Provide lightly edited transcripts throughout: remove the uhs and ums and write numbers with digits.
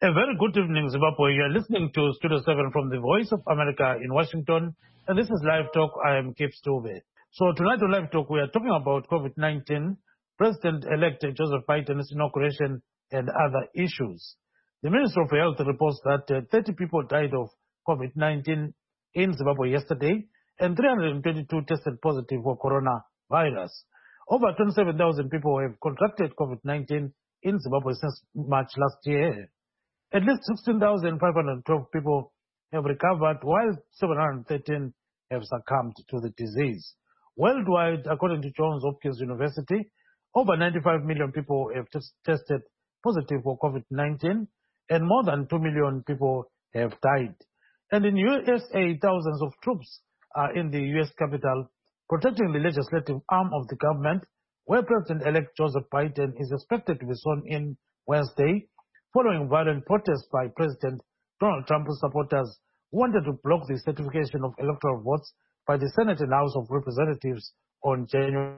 A very good evening, Zimbabwe. You are listening to Studio 7 from the Voice of America in Washington. And this is Live Talk. I am Kip Stube. So tonight on Live Talk, we are talking about COVID-19, President-elect Joseph Biden's inauguration, and other issues. The Minister of Health reports that 30 people died of COVID-19 in Zimbabwe yesterday, and 322 tested positive for coronavirus. Over 27,000 people have contracted COVID-19 in Zimbabwe since March last year. At least 16,512 people have recovered, while 713 have succumbed to the disease. Worldwide, according to Johns Hopkins University, over 95 million people have tested positive for COVID-19, and more than 2 million people have died. And in USA, thousands of troops are in the U.S. capital protecting the legislative arm of the government, where President-elect Joseph Biden is expected to be sworn in Wednesday, following violent protests by President Donald Trump's supporters who wanted to block the certification of electoral votes by the Senate and House of Representatives on January,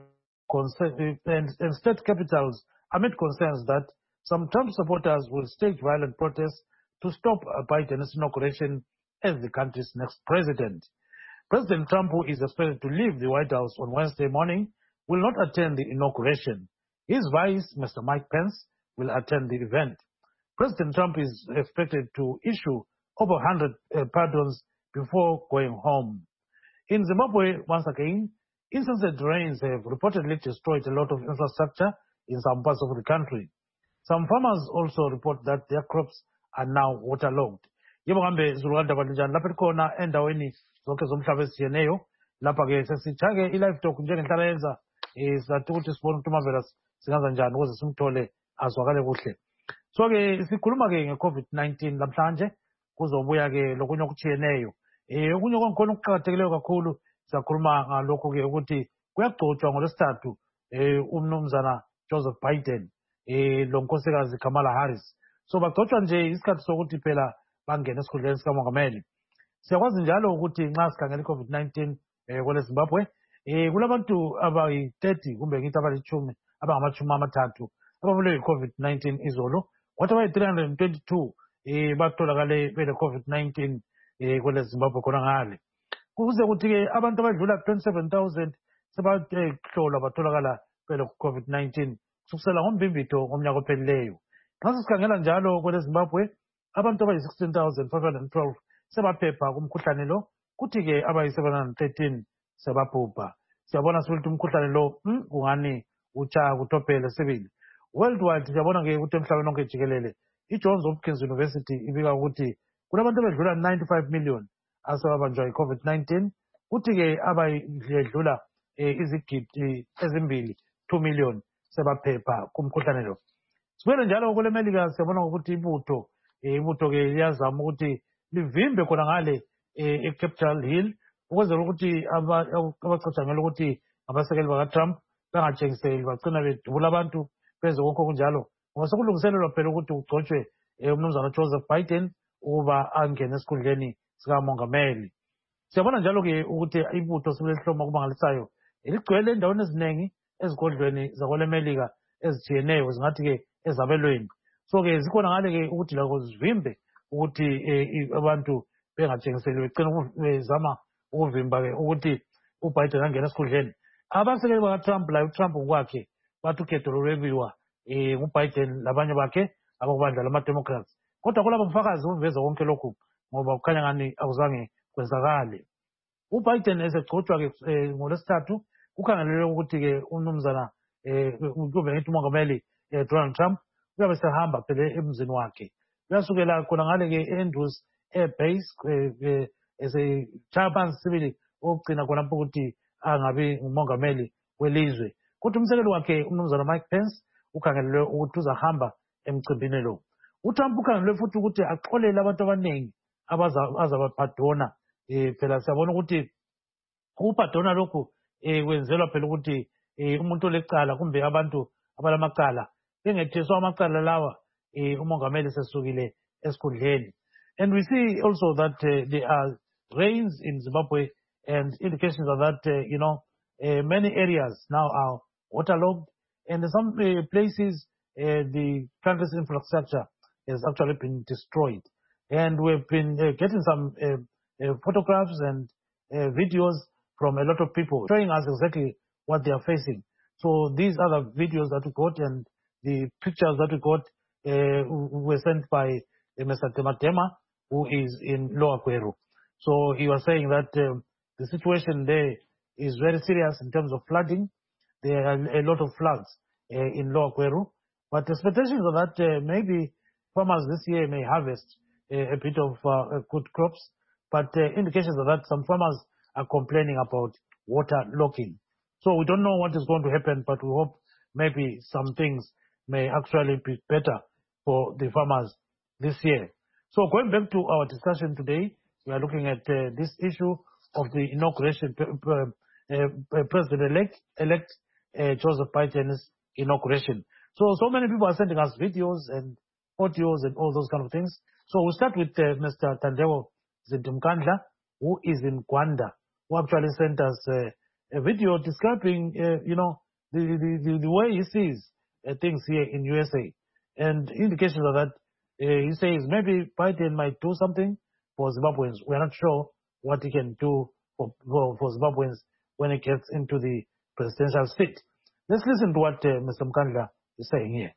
and state capitals amid concerns that some Trump supporters will stage violent protests to stop Biden's inauguration as the country's next president. President Trump, who is expected to leave the White House on Wednesday morning, will not attend the inauguration. His vice, Mr. Mike Pence, will attend the event. President Trump is expected to issue over 100 pardons before going home. In Zimbabwe, once again, incessant rains have reportedly destroyed a lot of infrastructure in some parts of the country. Some farmers also report that their crops are now waterlogged. Yebo kambe zulukanda banjani lapha khona endaweni zonke zomhlaba esiyeneyo lapha ke sesithake i-live talk njengenhlala yenza sizathi ukuthi sibone ukuthi uMavela singaza njani ukuze simthole azwakale kuhle. So-ke sikhuluma ke nge-COVID-19 namhlanje kuzobuya-ke lokunye okutshiyeneyo. Okunye konkhona okuqakathekileyo kakhulu sizakhuluma ngalokho-ke ukuthi kuyagcotshwa ngolwesithathu umnumzana Joseph Biden lo nkosikazi Kamala Harris. So bagcotshwa nje isikhathi sokuthi phela bangena esikhundleni sikamongameli. Siyakwazi njalo ukuthi nxa sikhangela i-COVID-19 kwele Zimbabwe kulabantu abayi-30 kumbe ngithi abalitshumi abangamashumi amathathu ababulawe yi-COVID-19 izolo. Kwathi abayi-322 batholakale bele-COVID-19 kwele Zimbabwe khona ngale. Kuze kuthi-ke abantu abadlula 27,000 sebahlolwa batholakala bele-COVID-19 kusukisela ngoMbimbithi ngomnyaka ophelileyo. Nxa sikhangela njalo kwele Zimbabwe abantu abayi-16,512 sebaphepha kumkhuhlane lo, kuthi-ke abayi-713 sebabhubha. Siyabona sithi umkhuhlane lo kungani utshaya kutophele sibili. Worldwide siyabona-ke ukuthi emhlabeni wonke jikelele i-Johns Hopkins University ibika ukuthi kulabantu abedlula 95 million asebabanjwa yi-COVID-19, kuthi-ke abayedlula izigidi ezimbili 2 million sebaphepha kumkhuhlane lo. Sibuyele njalo kule Melika siyabona ukuthi ibutho-ke liyazama ukuthi livimbe khona ngale eCapitol Hill ukwenzela ukuthi abacatshangela ukuthi abasekeli baka-Trump bangatshengiseli bagcina bedubula abantu benze konke okunjalo. Ngoba sekulungiselelwa phela ukuthi kugcotshwe umnumzana Joseph Biden ukuba angene esikhundleni sikamongameli. Siyabona njalo-ke ukuthi ibutho sebelesihloma okumangalisayo ligcwele endaweni eziningi ezigodlweni zakwele Melika ezitshiyeneyo zingathi-ke ezabelweni. So-ke zikhona ngale-ke ukuthi lakho zivimbe ukuthi abantu bengatshengiseli begcina bezama ukuvimba-ke ukuthi uBiden angene esikhundleni. Abasekeli baka-Trump laye uTrump ngokwakhe bathi ukhetho lolwebiwa nguBiden labanye bakhe abakubandla lama-Democrats. Kodwa kulaba bufakazi buveza konke lokhu ngoba kukhanya ngani akuzange kwenzakale. uBiden esegcotshwa-ke ngolwesithathu kukhangelelwe ukuthi-ke umnumzana kube ngithi umongameli Donald Trump uyabe sehamba phela emzini wakhe. Uyasukela khona ngale-ke e-Andrews Air Base esechaya phansi sibili okugcina khona ukuthi angabi ngumongameli welizwe. Kodwa umsekeli wakhe umnumzana Mike Pence ukhangelelwe ukuthi uzahamba emcimbini lo. uTrump ukhangelelwe futhi ukuthi axolele abantu abaningi azabapardona. Phela siyabona ukuthi ukupardona lokhu kwenzelwa phela ukuthi umuntu olecala kumbe abantu abalamacala bengethiswa amacala lawa umongameli sesukile esikhundleni. And we see also that there are rains in Zimbabwe and indications of that, many areas now are waterlogged, and in some places the country's infrastructure has actually been destroyed. And we've been getting some photographs and videos from a lot of people showing us exactly what they are facing. So these are the videos that we got, and the pictures that we got were sent by Mr. Tematema, who is in Lower Kweru. So he was saying that the situation there is very serious in terms of flooding. There are a lot of floods in Lower Kweru. But the expectations are that maybe farmers this year may harvest a bit of good crops. But indications are that some farmers are complaining about water locking. So we don't know what is going to happen, but we hope maybe some things may actually be better for the farmers this year. So going back to our discussion today, we are looking at this issue of the inauguration, President-elect Joseph Biden's inauguration. So many people are sending us videos and audios and all those kind of things. So we'll start with Mr. Thandewo Zintimkandla, who is in Gwanda, who actually sent us a video describing, the way he sees things here in USA. And indications are that he says maybe Biden might do something for Zimbabweans. We're not sure what he can do for Zimbabweans when he gets into the presidential seat. Let's listen to what Mr. Mkandla is saying here.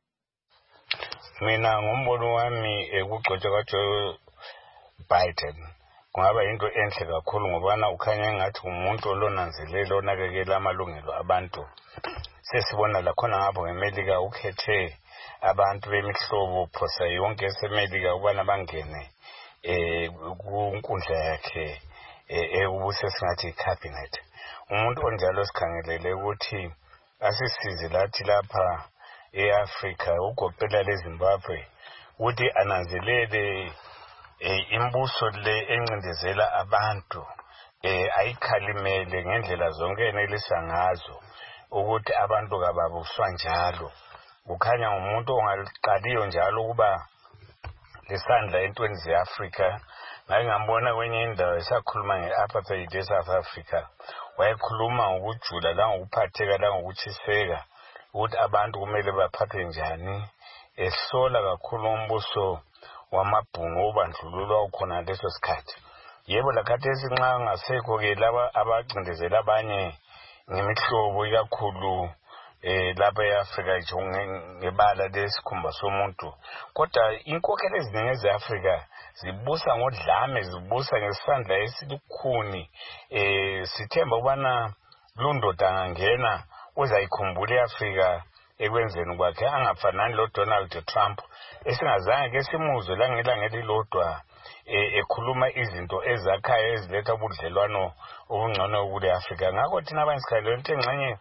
Mina ngombono wami ukugcotshwa kwaJoe Biden kungaba into enhle kakhulu ngoba ukhanya ngathi umuntu olonanzelela onakekela amalungelo abantu. Sesibona la khona ngapho ngeMelika ukhethe abantu bemihlobo phosa yonke eseMelika ubana bangene kunkundla yakhe ubuse singathi cabinet. Umuntu onjalo sikhangelele ukuthi asisize lathi lapha eAfrica ugoqela leZimbabwe ukuthi ananzelele imbuso le encindezela abantu ayikhalimele ngendlela zonke enelisa ngazo ukuthi abantu kababuswa njalo. Kukhanya umuntu ongaqaliyo njalo kuba lesandla entweni zeAfrica. Ngake ngambona kwenye indawo esakhuluma nge-apartheid eSouth Africa. Wayekhuluma ngokujula langokuphatheka langokutshiseka ukuthi abantu kumele baphathe njani. Ehlola kakhulu umbuso wamabhunu obandlululo ukhona leso sikhathi. Yebo lakhathesi nxa ngasekho-ke laba abacindezela abanye ngemihlobo ikakhulu lapha eAfrica ngebala lesikhumba somuntu. Kodwa inkokhelo eziningi ezeAfrica zibusa ngodlame, zibusa ngesandla esilukhuni. Sithemba ukubana lundoda angangena uzayikhumbula iAfrica ekwenzeni kwakhe angafanani loDonald Trump esingazange ke simuzwe langelangeli lodwa ekhuluma izinto ezakhayo eziletha ubudlelwano obungcono kule Africa. Ngakho thina abangisikhalelo into engxenye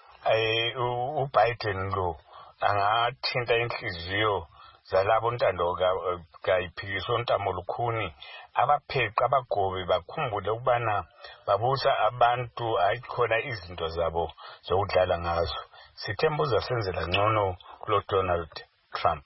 uBiden lo angathinta inhliziyo zalabo ntando kayiphikiswa uNtamo Lukhuni abapheqa abagobe bakhumbule ukubana babusa abantu ayikhona izinto zabo zokudlala ngazo. Sithemba uzasenzela ngcono kulo Donald Trump.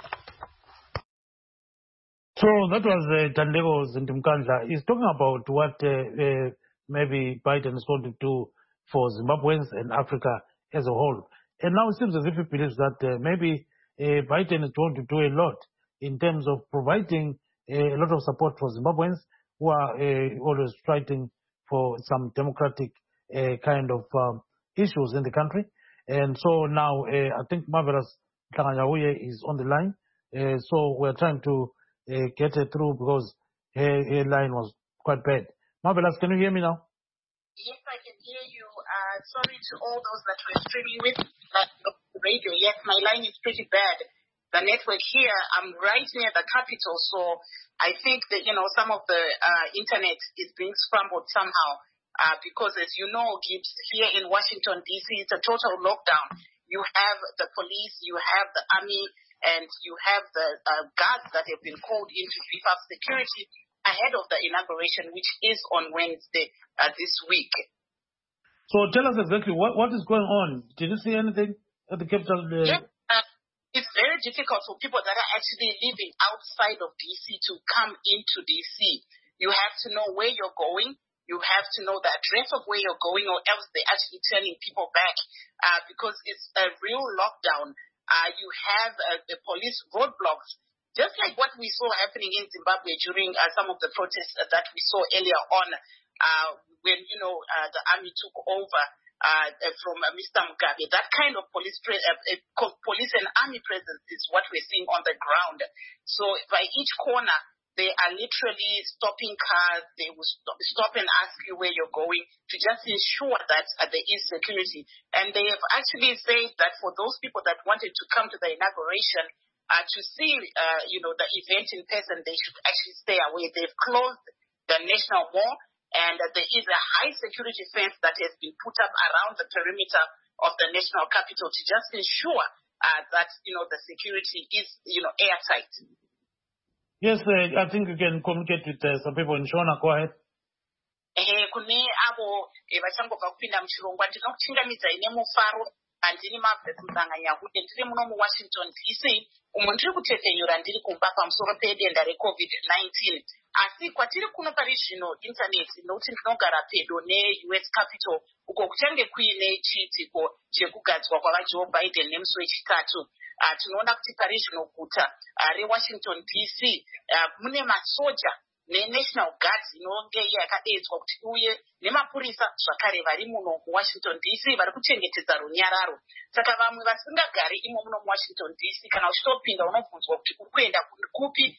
So that was Thandewo Zintimkandla. He's talking about what maybe Biden is going to do for Zimbabweans and Africa as a whole. And now it seems as if he believes that maybe Biden is going to do a lot in terms of providing a lot of support for Zimbabweans who are always fighting for some democratic kind of issues in the country. And so now I think Marvelous Tlanganyahuye is on the line. So we're trying to get her through because her line was quite bad. Marvelous, can you hear me now? Yes, I can hear you. Sorry to all those that were streaming with the radio. Yes, my line is pretty bad. The network here, I'm right near the capital, so I think that, some of the internet is being scrambled somehow because, as you know, Gibbs, here in Washington, D.C., it's a total lockdown. You have the police, you have the army, and you have the guards that have been called in to beef up security ahead of the inauguration, which is on Wednesday this week. So tell us exactly what is going on. Did you see anything at the capital? Yes, it's very difficult for people that are actually living outside of D.C. to come into D.C. You have to know where you're going. You have to know the address of where you're going, or else they're actually turning people back because it's a real lockdown. You have the police roadblocks just like what we saw happening in Zimbabwe during some of the protests that we saw earlier on when, the army took over from Mr. Mugabe. That kind of police and army presence is what we're seeing on the ground. So by each corner, they are literally stopping cars. They will stop and ask you where you're going to just ensure that there is security. And they have actually said that for those people that wanted to come to the inauguration to see, the event in person, they should actually stay away. They've closed the National Mall, and there is a high security fence that has been put up around the perimeter of the national capital to just ensure that, the security is, airtight. Yes, I think you can communicate with some people in Shona. Go ahead. Kune avo vachangobva kupinda muchirongwa ndinokuchingamidza ine mufaro handini mabvesi muzanganyahude ndiri muno muWashington DC umo ndiri kutetenyura ndiri kumba pamusoro pedenda reCovid-19 asi kwatiri kuno pari zvino intaneti nokuti ndinogara pedo neUS Capital uko kuchange kuine chiitiko chekugadzwa kwavaJoe Biden nemusi wechitatu. Tinoona kuti pari zvino guta reWashington DC mune masoja neNational Guards inonge yakadedzwa kuti uye nemapurisa zvakare vari muno muWashington DC vari kuchengetedza runyararo. Saka vamwe vasingagari imo muno muWashington DC kana uchitopinda unobvunzwa kuti uri kuenda kupi,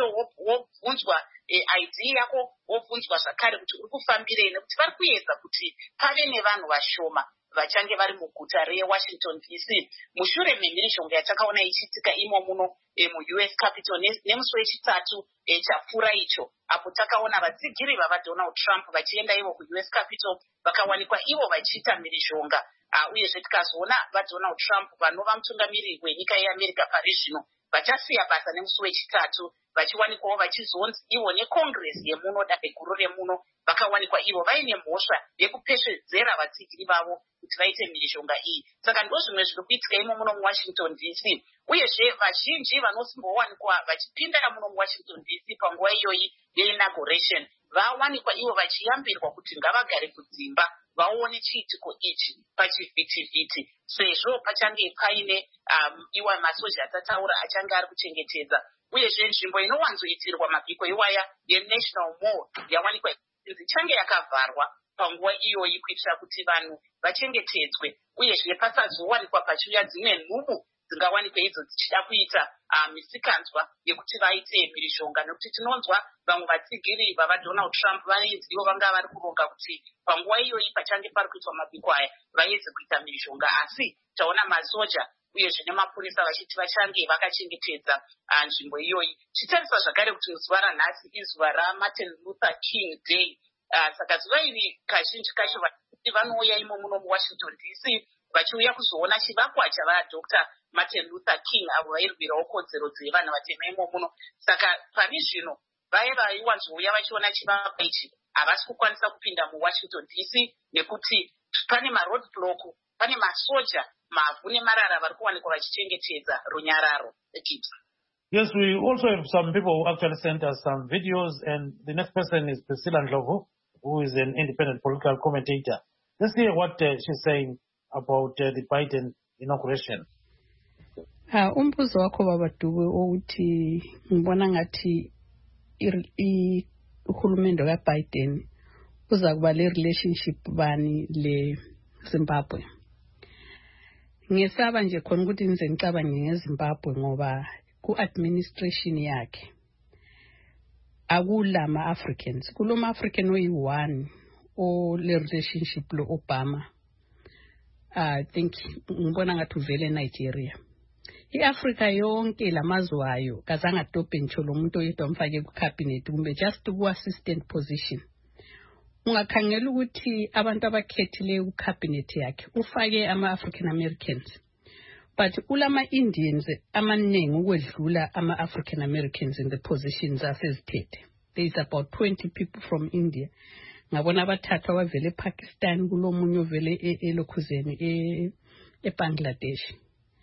wobvunzwa ID yako, wobvunzwa zvakare kuti uri kufambirei, nekuti vari kuedza kuti pave nevanhu vashoma vachange vari muguta reWashington DC. Mushure memhirizhonga yatakaona ichiitika imo muno muUS Capital nemusi wechitatu chapfuura icho, apo takaona vatsigiri vavaDonald Trump vachienda ivo kuUS Capital vakawanikwa ivo vachiita mhirizhonga. Uyezve tikazoona vaDonald Trump vanova mutungamiriri wenyika yeAmerica pari zvino vachasiya basa nemusi wechitatu vachiwanikwawo vachizonzi ivo neCongress yemuno dare guru remuno vakawanikwa ivo vaine mhosva yekupeshedzera vatsigiri vavo kuti vaite mhirizhonga iyi. Saka ndo zvimwe zviri kuitika imo muno muWashington DC. Uyezve vazhinji vanosimbowanikwa vachipinda muno muWashington DC panguva iyoyi yeinauguration vawanikwa ivo vachiyambirwa kuti ngavagare kudzimba vaone chiitiko ichi pachivhitivhiti sezvo pachange paine iwa masoja atataura achange ari kuchengetedza. Uyezve nzvimbo inowanzoitirwa mabhiko iwaya yeNational Mall yawanikwa ichange yakavharwa panguva iyoyi kuitira kuti vanhu vachengetedzwe, uyezve pasazowanikwa pachiuya dzimwe nhubu dzingawanikwa idzo dzichida kuita misikanzwa yekuti vaite mhirizhonga, nekuti tinonzwa vamwe vatsigiri vavaDonald Trump vanenzi ivo vanga vari kuronga kuti panguva iyoyi pachange pari kuitwa mabhiko aya vaedze kuita mhirizhonga, asi taona masoja uyezve nemapurisa vachiti vachange vakachengetedza nzvimbo iyoyi. Chitarisa zvakare kuti zuva ranhasi izuva raMartin Luther King Day. Saka zuva iri kazhinji kacho vanouya imo muno muWashington DC vachiuya kuzoona chivakwa chavaDr. Martin Luther King avo vairwirawo kodzero dzevanhu vatema imo muno. Saka pari zvino vaya vaiwanzouya vachiona chivakwa ichi havasi kukwanisa kupinda muWashington DC nekuti pane maroad block, pane masoja, mavhu nemarara vari kuwanikwa vachichengetedza runyararo. Yes, we also have some people who actually sent us some videos, and the next person is Priscilla Ndlovu, who is an independent political commentator. Let's hear what she's saying about the Biden inauguration. Umbuzo wakho baba Dube ukuthi ngibona ngathi uhulumende kaBiden uza kuba le relationship bani le Zimbabwe. Ngesaba nje khona ukuthi nize ngicabange ngeZimbabwe ngoba ku-administration yakhe akulama Africans, kuloma African oyi-1 le relationship lo Obama. I think ngibona ngathi uvele eNigeria. I-Africa yonke lamazwayo kazange adobhe ngisho lo muntu oyedwa mfake ku-cabinet kumbe just ku-assistant position. Ungakhangela ukuthi abantu abakhethileyo ku-cabinet yakhe ufake ama-African Americans, but ulama Indians amaningi ukwedlula ama-African Americans in the positions asezithethe. There is about 20 people from India. Ngabona abathathu abavele ePakistan, kulomunye ovele elokhuzeni eBangladesh.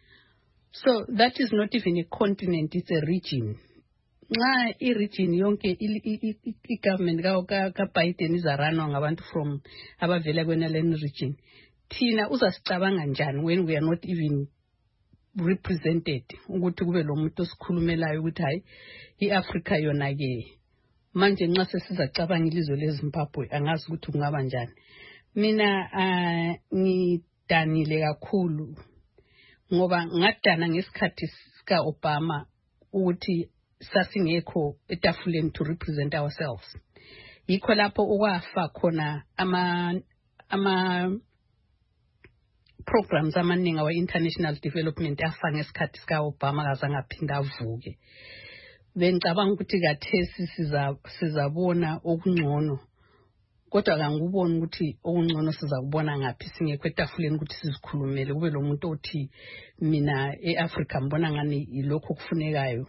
So that is not even a continent, it's a region. Nxa i-region yonke i-government ka-Biden izaranwa ngabantu from abavela kwenaleni region, thina uzasicabanga njani when we are not even represented ukuthi kube lo muntu osikhulumelayo ukuthi hayi iAfrica yona ke manje nxa sesizacabanga ilizwe leZimbabwe angazi ukuthi kungaba njani. Mina ngidanile kakhulu ngoba ngadana ngesikhathi sika Obama ukuthi sasingekho etafuleni to represent ourselves. Yikho lapho okwafa khona ama programs amaningi wa international development afana ngesikhathi sika Obama kaza ngaphinda avuke. Bengicabanga ukuthi kathesi sizabona okungcono. Kodwa kangubona ukuthi okungcono sizakubona ngaphi singekho etafuleni ukuthi sizikhulumele kube lo muntu othi mina eAfrica mbona ngani ilokho kufunekayo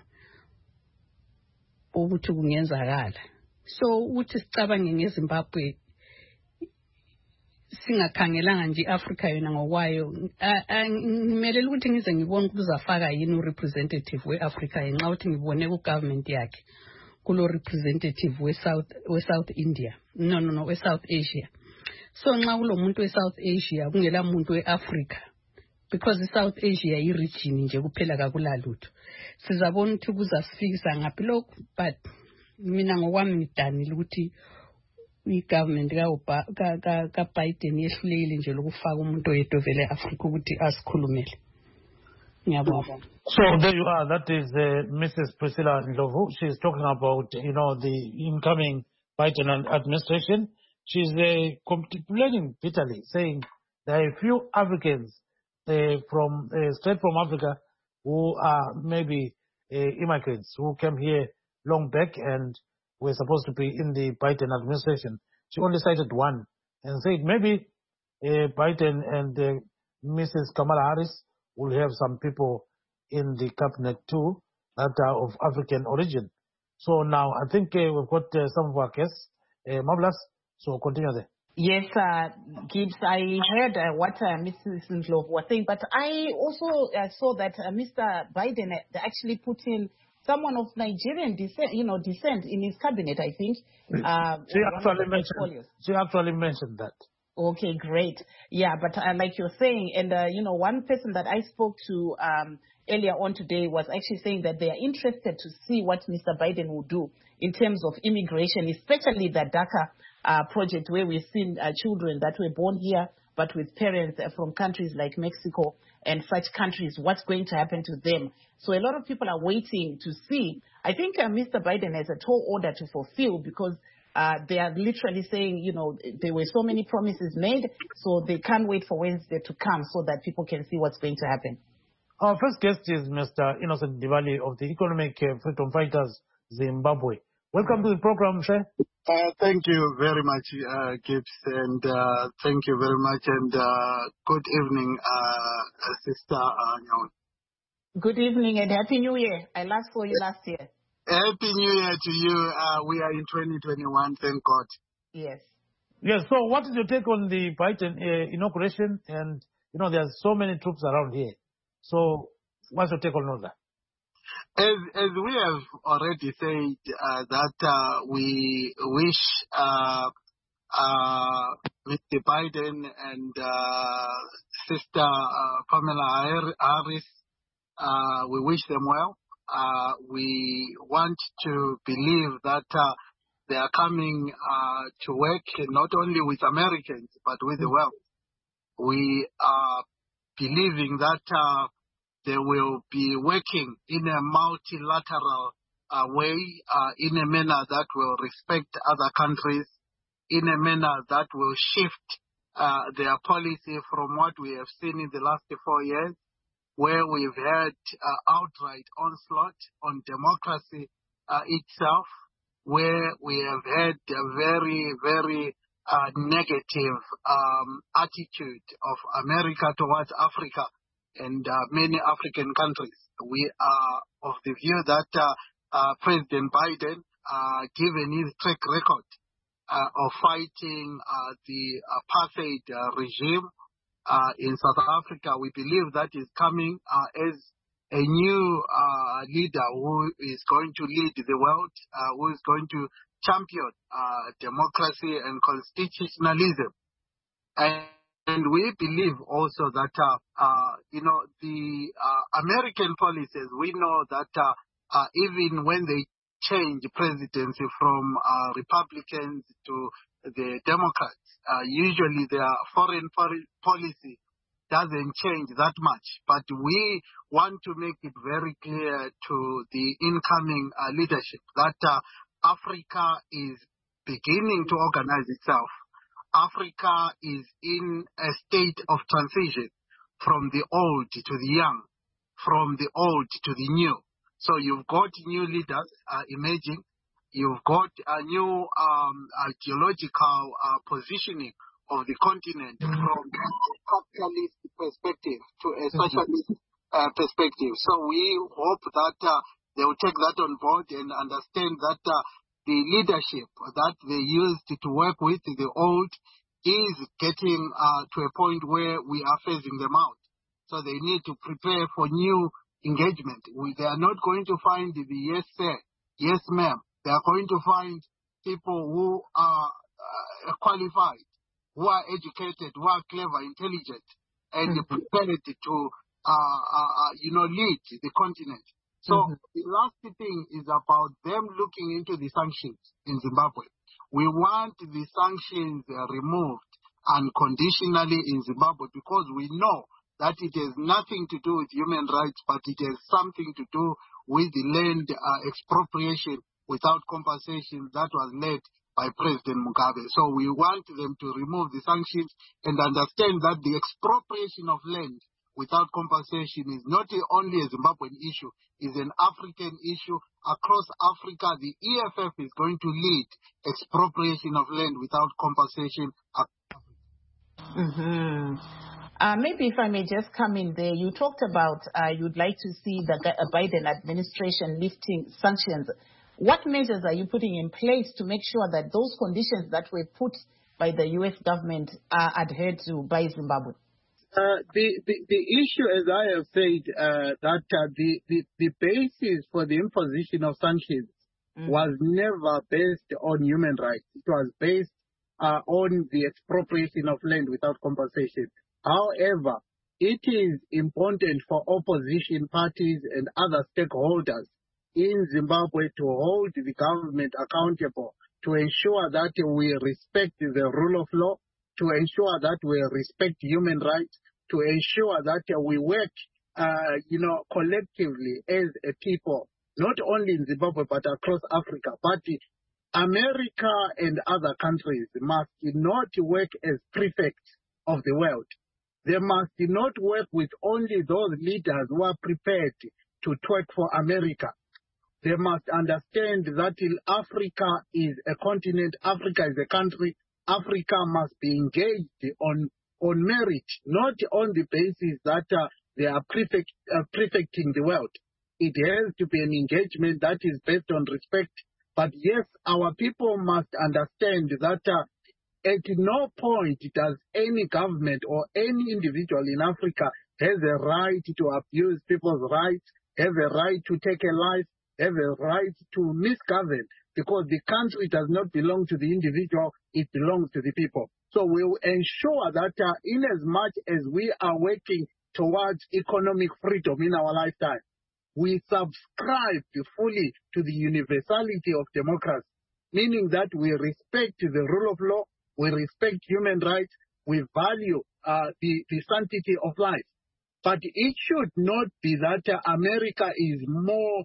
ukuthi kungenzakala. So uthi sicabange ngeZimbabwe singakhangelanga nje iAfrica yona ngokwayo ngimelele ukuthi ngize ngibone ukuthi uzafaka yini urepresentative weAfrica ngenxa ukuthi ngibone ku government yakhe kulo representative we-South India we-South Asia. So nxa kulo muntu we-South Asia kungela muntu we-Africa because i-South Asia yi-region nje kuphela kakulalutho. Sizabona ukuthi kuzasifikisa ngaphi lokho, but mina ngokwami ngidanile ukuthi i-government ka Biden yehlulekile nje lokufaka umuntu oyedwa vele eAfrica ukuthi asikhulumele. Ngiyabonga. So there you are. That is Mrs. Priscilla Ndlovu. She's talking about, the incoming Biden administration. She's complaining bitterly, saying there are a few Africans straight from Africa who are maybe immigrants who came here long back and were supposed to be in the Biden administration. She only cited one and said maybe Biden and Mrs. Kamala Harris will have some people in the cabinet too that are of African origin. So now I think we've got some of our guests. Marvelous. So continue there. Yes, Gibbs, I heard what Mrs. Ndlovu was saying, but I also saw that Mr. Biden actually put in someone of Nigerian descent in his cabinet, I think. She actually mentioned that. Okay, great. Yeah, but like you're saying, and one person that I spoke to earlier on today was actually saying that they are interested to see what Mr. Biden will do in terms of immigration, especially the DACA project where we've seen children that were born here but with parents from countries like Mexico and such countries, what's going to happen to them. So a lot of people are waiting to see. I think Mr. Biden has a tall order to fulfill because they are literally saying, there were so many promises made, so they can't wait for Wednesday to come so that people can see what's going to happen. Our first guest is Mr. Innocent Diwali of the Economic Freedom Fighters, Zimbabwe. Welcome to the program, sir. Thank you very much, Gibbs, and thank you very much, and good evening, Sister Nyawo. Good evening and Happy New Year. I last saw you last year. Happy New Year to you. We are in 2021, thank God. Yes. Yes, so what is your take on the Biden inauguration? And, there's so many troops around here. So what's your take on all that? As we have already said, that we wish Mr. Biden and Sister Kamala Harris, we wish them well. We want to believe that they are coming to work not only with Americans, but with the world. We are believing that they will be working in a multilateral way, in a manner that will respect other countries, in a manner that will shift their policy from what we have seen in the last 4 years, where we've had outright onslaught on democracy itself, where we have had a very, very negative attitude of America towards Africa and many African countries. We are of the view that President Biden, given his track record of fighting the apartheid regime in South Africa, we believe that is coming as a new leader who is going to lead the world, who is going to champion democracy and constitutionalism. And And we believe also that, the American policies, we know that even when they change presidency from Republicans to the Democrats, usually their foreign policy doesn't change that much. But we want to make it very clear to the incoming leadership that Africa is beginning to organize itself. Africa is in a state of transition from the old to the young, from the old to the new. So you've got new leaders emerging. You've got a new geological positioning of the continent from a capitalist perspective to a socialist perspective. So we hope that they will take that on board and understand that the leadership that they used to work with the old is getting to a point where we are phasing them out. So they need to prepare for new engagement. They are not going to find the yes sir, yes ma'am. They are going to find people who are qualified, who are educated, who are clever, intelligent, and prepared to lead the continent. So the last thing is about them looking into the sanctions in Zimbabwe. We want the sanctions removed unconditionally in Zimbabwe because we know that it has nothing to do with human rights, but it has something to do with the land expropriation without compensation that was led by President Mugabe. So we want them to remove the sanctions and understand that the expropriation of land without compensation is not only a Zimbabwean issue, it's an African issue. Across Africa, the EFF is going to lead expropriation of land without compensation. Maybe if I may just come in there, you talked about you'd like to see the Biden administration lifting sanctions. What measures are you putting in place to make sure that those conditions that were put by the U.S. government are adhered to by Zimbabwe? The issue, as I have said, that the basis for the imposition of sanctions was never based on human rights. It was based on the expropriation of land without compensation. However, it is important for opposition parties and other stakeholders in Zimbabwe to hold the government accountable, to ensure that we respect the rule of law, to ensure that we respect human rights, to ensure that we work, collectively as a people, not only in Zimbabwe but across Africa. But America and other countries must not work as prefects of the world. They must not work with only those leaders who are prepared to work for America. They must understand that Africa is a continent, Africa is a country. Africa must be engaged on merit, not on the basis that they are prefecting the world. It has to be an engagement that is based on respect. But yes, our people must understand that at no point does any government or any individual in Africa has a right to abuse people's rights, have a right to take a life, have a right to misgovern, because the country does not belong to the individual, it belongs to the people. So we will ensure that in as much as we are working towards economic freedom in our lifetime, we subscribe fully to the universality of democracy, meaning that we respect the rule of law, we respect human rights, we value the sanctity of life. But it should not be that America is more,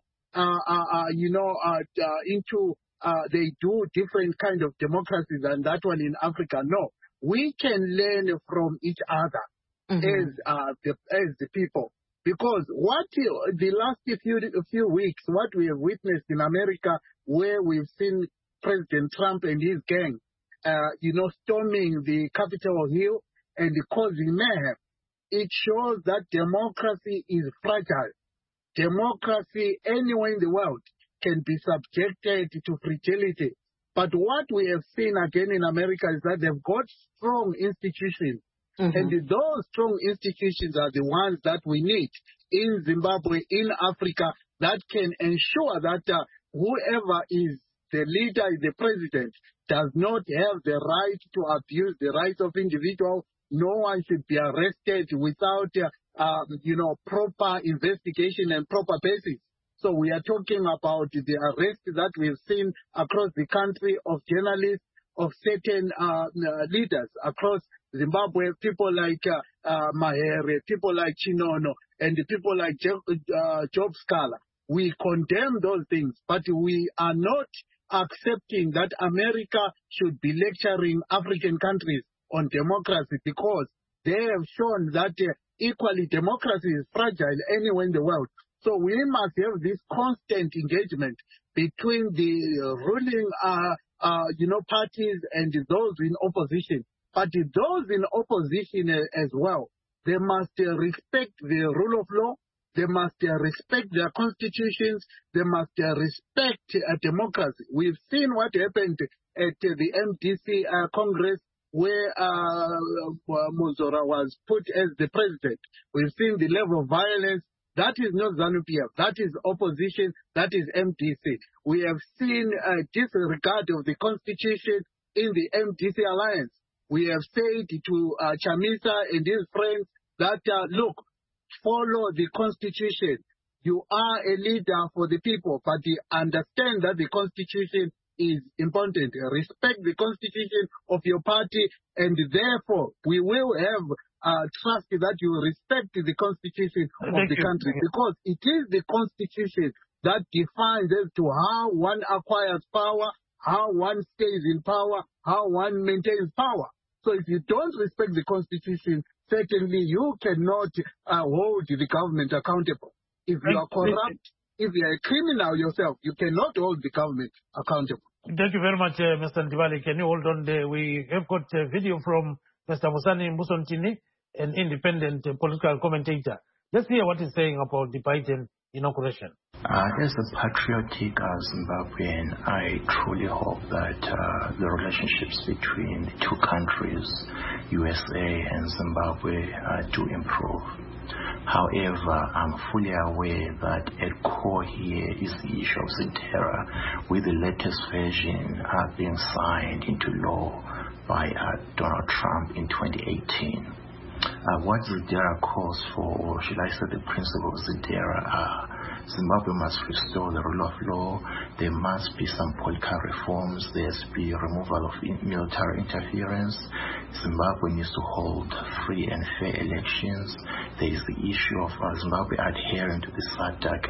into they do different kind of democracies than that one in Africa. No, we can learn from each other as the people. Because what the last few weeks, what we have witnessed in America, where we've seen President Trump and his gang, storming the Capitol Hill and causing mayhem, it shows that democracy is fragile. Democracy anywhere in the world can be subjected to fragility. But what we have seen again in America is that they've got strong institutions. And those strong institutions are the ones that we need in Zimbabwe, in Africa, that can ensure that whoever is the leader, the president, does not have the right to abuse the rights of individuals, no one should be arrested without, proper investigation and proper basis. So we are talking about the arrest that we've seen across the country of journalists, of certain leaders across Zimbabwe, people like Mahere, people like Chinono, and people like Job Scala. We condemn those things, but we are not accepting that America should be lecturing African countries on democracy, because they have shown that equally democracy is fragile anywhere in the world. So we must have this constant engagement between the ruling parties and those in opposition. But those in opposition as well, they must respect the rule of law. They must respect their constitutions. They must respect democracy. We've seen what happened at the MDC Congress, where Muzora was put as the president. We've seen the level of violence. That is not ZANU-PF. That is opposition. That is MDC. We have seen disregard of the constitution in the MDC alliance. We have said to Chamisa and his friends that, look, follow the constitution. You are a leader for the people, but understand that the constitution is important. Respect the constitution of your party, and therefore we will have trust that you respect the constitution of the country, because it is the constitution that defines as to how one acquires power, how one stays in power, how one maintains power. So if you don't respect the constitution, certainly you cannot hold the government accountable. If you are corrupt, if you are a criminal yourself, you cannot hold the government accountable. Thank you very much, Mr. Ndibali. Can you hold on there? We have got a video from Mr. Musani Musontini, an independent political commentator. Let's hear what he's saying about the Biden inauguration. As a patriotic Zimbabwean, I truly hope that the relationships between the two countries, USA and Zimbabwe, do improve. However, I'm fully aware that at core here is the issue of ZEDERA, with the latest version being signed into law by Donald Trump in 2018. What ZEDERA calls for, or should I say the principles of ZEDERA, are Zimbabwe must restore the rule of law, there must be some political reforms, there must be removal of military interference, Zimbabwe needs to hold free and fair elections, there is the issue of Zimbabwe adhering to the SADC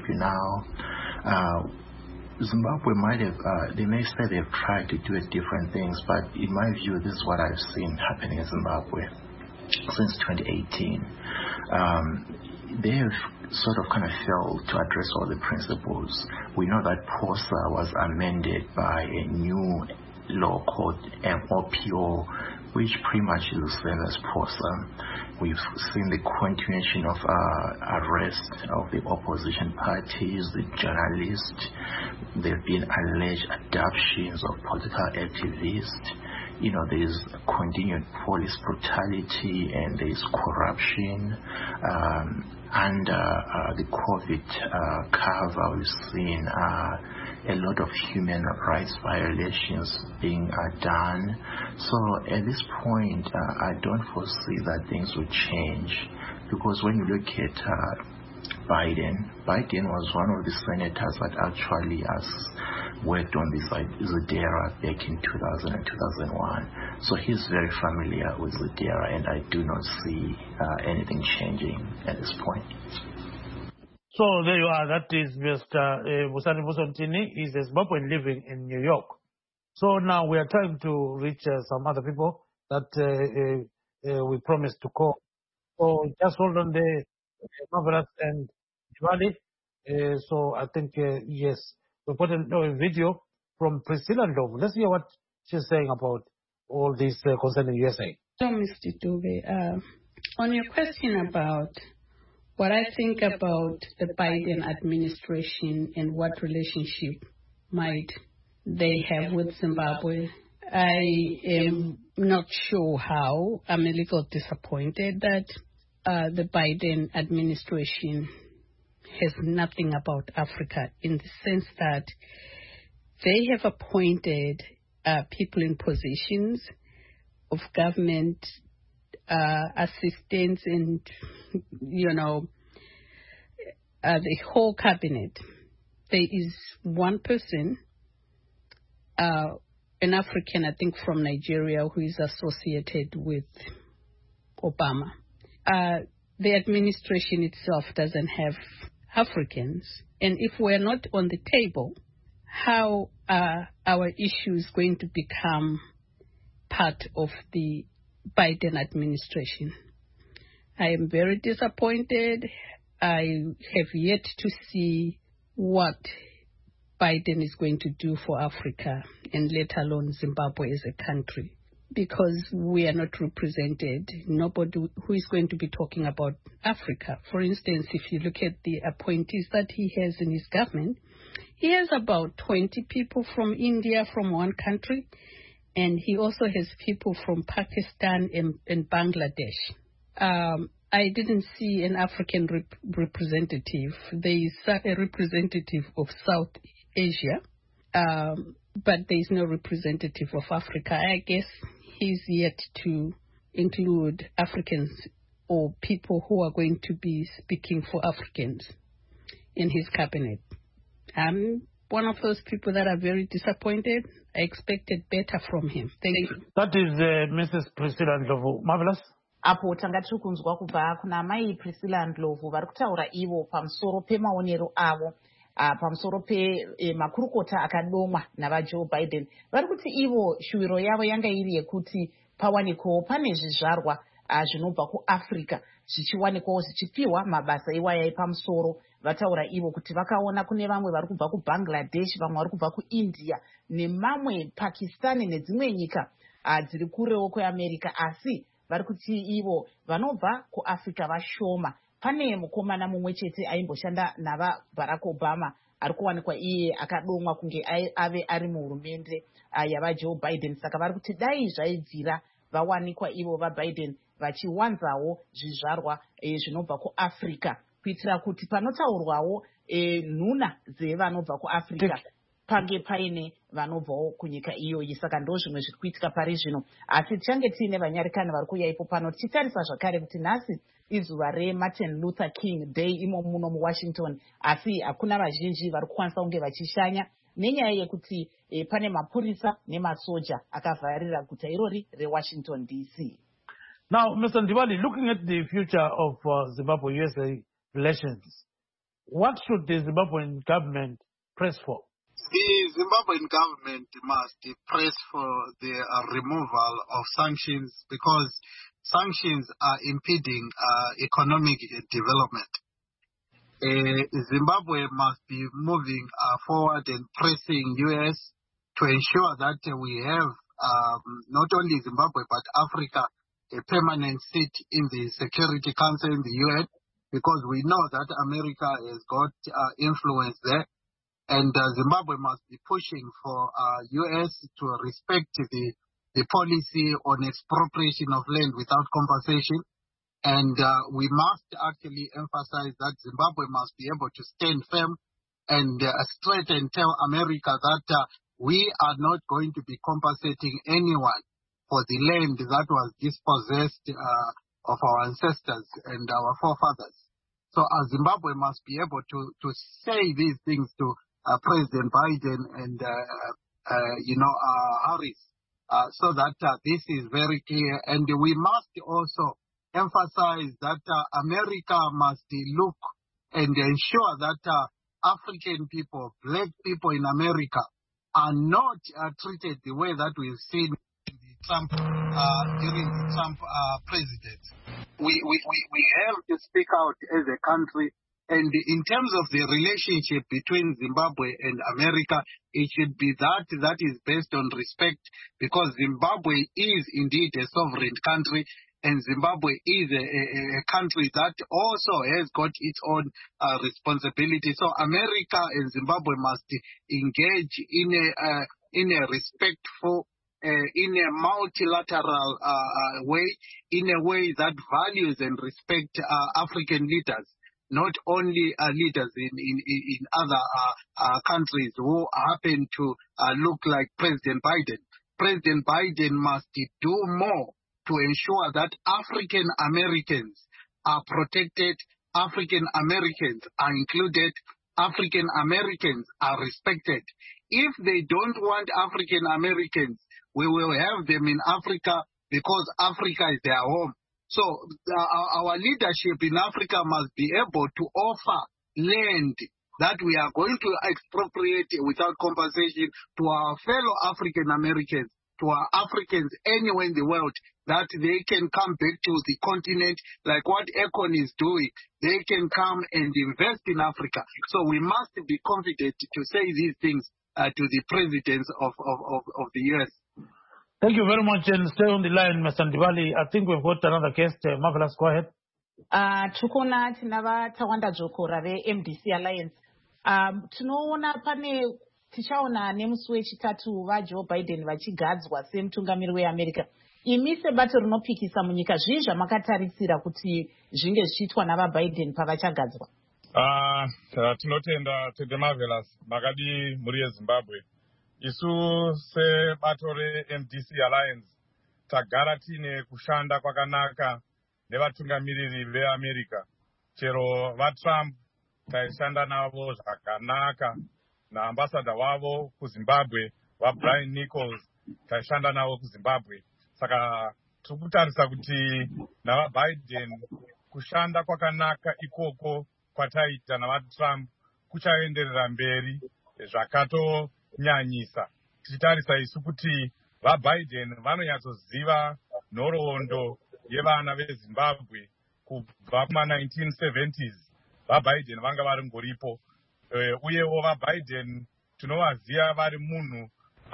tribunal. Zimbabwe might have, they may say they've tried to do different things, but in my view, this is what I've seen happening in Zimbabwe since 2018. They have sort of kind of failed to address all the principles. We know that POSA was amended by a new law called MOPO, which pretty much is the same as POSA. We've seen the continuation of arrest of the opposition parties, the journalists. There have been alleged abductions of political activists. You know, there is continued police brutality and there is corruption. Under the COVID cover, we've seen a lot of human rights violations being done. So at this point, I don't foresee that things will change, because when you look at Biden was one of the senators that actually has worked on this ZEDERA back in 2000 and 2001. So he's very familiar with ZEDERA, and I do not see anything changing at this point. So there you are. That is Mr. Musani Musontini. He's a Zimbabwean living in New York. So now we are trying to reach some other people that we promised to call. So just hold on there, Marvelous and Ndibali. So I think, yes, we've got a video from Priscilla Ndlovu. Let's hear what she's saying about all this concerning USA. So, Mr. Dube, on your question about what I think about the Biden administration and what relationship might they have with Zimbabwe, I am not sure how. I'm a little disappointed that the Biden administration has nothing about Africa, in the sense that they have appointed people in positions of government assistants and, the whole cabinet, there is one person, an African, I think from Nigeria, who is associated with Obama. The administration itself doesn't have Africans. And if we're not on the table, how are our issues going to become part of the Biden administration? I am very disappointed. I have yet to see what Biden is going to do for Africa, and let alone Zimbabwe as a country, because we are not represented. Nobody who is going to be talking about Africa. For instance, if you look at the appointees that he has in his government, he has about 20 people from India, from one country, and he also has people from Pakistan and Bangladesh. I didn't see an African representative. There is a representative of South Asia, but there is no representative of Africa. I guess he's yet to include Africans or people who are going to be speaking for Africans in his cabinet. I'm one of those people that are very disappointed. I expected better from him. Thank you. That is Mrs. Priscilla Ndlovu. Marvelous. Apo tanga tiri kunzwa kubva kuna mai Priscilla Ndlovu vari kutaura ivo pamusoro pemaonero avo pamusoro pemakurukota akadomwa navaJoe Biden. Vari kuti ivo shuwiro yavo yanga iri yekuti pawanikwawo pane zvizvarwa zvinobva kuAfrica zvichiwanikwawo zvichipiwa mabasa iwaya epamusoro. Vataura ivo kuti vakaona kune vamwe vari kubva kuBangladesh, vamwe vari kubva kuIndia nemamwe Pakistan nedzimwe nyika dziri kurewo kweAmerica, asi vari kuti ivo vanobva kuAfrica vashoma. Pane mukomana mumwe chete aimboshanda navaBarack Obama ari kuwanikwa iye akadomwa kunge ave ari muhurumende yavaJoe Biden. Saka vari kuti dai zvaibvira vawanikwa ivo vaBiden vachiwanzawo zvizvarwa zvinobva kuAfrica, kuitira kuti panotaurwawo nhuna dzevanobva kuAfrica pange paine vanobvawo kunyika iyoyi. Saka ndo zvimwe zviri kuitika pari zvino, asi tichange tiine vanyarikani vari kuuya ipo pano tichitarisa zvakare kuti nhasi izuva reMartin Luther King Day imo muno muWashington, asi hakuna vazhinji vari kukwanisa kunge vachishanya nenyaya yekuti pane mapurisa nemasoja akavharira guta irori reWashington DC. Now, Mr. Ndibali, looking at the future of Zimbabwe-USA relations, what should the Zimbabwean government press for? The Zimbabwean government must press for the removal of sanctions, because sanctions are impeding economic development. Zimbabwe must be moving forward and pressing US to ensure that we have not only Zimbabwe but Africa a permanent seat in the Security Council in the UN, because we know that America has got influence there. And Zimbabwe must be pushing for US to respect the policy on expropriation of land without compensation. And we must actually emphasize that Zimbabwe must be able to stand firm and straight and tell America that we are not going to be compensating anyone for the land that was dispossessed of our ancestors and our forefathers. So Zimbabwe must be able to say these things to President Biden and Harris, so that this is very clear. And we must also emphasize that America must look and ensure that African people, black people in America, are not treated the way that we've seen Trump during the Trump presidency. We have to speak out as a country. And in terms of the relationship between Zimbabwe and America, it should be that is based on respect, because Zimbabwe is indeed a sovereign country, and Zimbabwe is a country that also has got its own responsibility. So America and Zimbabwe must engage in a respectful, in a multilateral way, in a way that values and respect African leaders. Not only leaders in other countries who happen to look like President Biden. President Biden must do more to ensure that African Americans are protected, African Americans are included, African Americans are respected. If they don't want African Americans, we will have them in Africa because Africa is their home. So our leadership in Africa must be able to offer land that we are going to expropriate without compensation to our fellow African Americans, to our Africans anywhere in the world, that they can come back to the continent like what Econ is doing. They can come and invest in Africa. So we must be confident to say these things to the presidents of the U.S. Thank you very much, and stay on the line, Mr. Ndibali. I think we've got another guest. Marvelous, go ahead. Tukona tinava Tawanda Jokora MDC Alliance. Tinoona pane tichaona nemusi wechitatu vaJoe Biden vachigadzwa semutungamiri weAmerica. Imi sebato rinopikisa munyika zvii zvamakatarisira kuti zvinge zvichiitwa navaBiden pavachagadzwa? Tinotenda Tete Marvelous makadi muri yeZimbabwe. Isu sebato reMDC Alliance tagara tine kushanda kwakanaka nevatungamiriri veAmerica. Chero vaTrump taishanda navo zvakanaka, naambassador wavo kuZimbabwe vaBrian Nichols taishanda navo kuZimbabwe. Saka tikutarisa kuti navaBiden kushanda kwakanaka ikoko kwataita navaTrump kuchaenderera mberi zvakatonyanyisa. Tichitarisa isu kuti vaBiden vanonyatsoziva nhoroondo yevana veZimbabwe kubva kuma-1970s. VaBiden vanga vari ngoripo, uyewo vaBiden tinovaziva vari munhu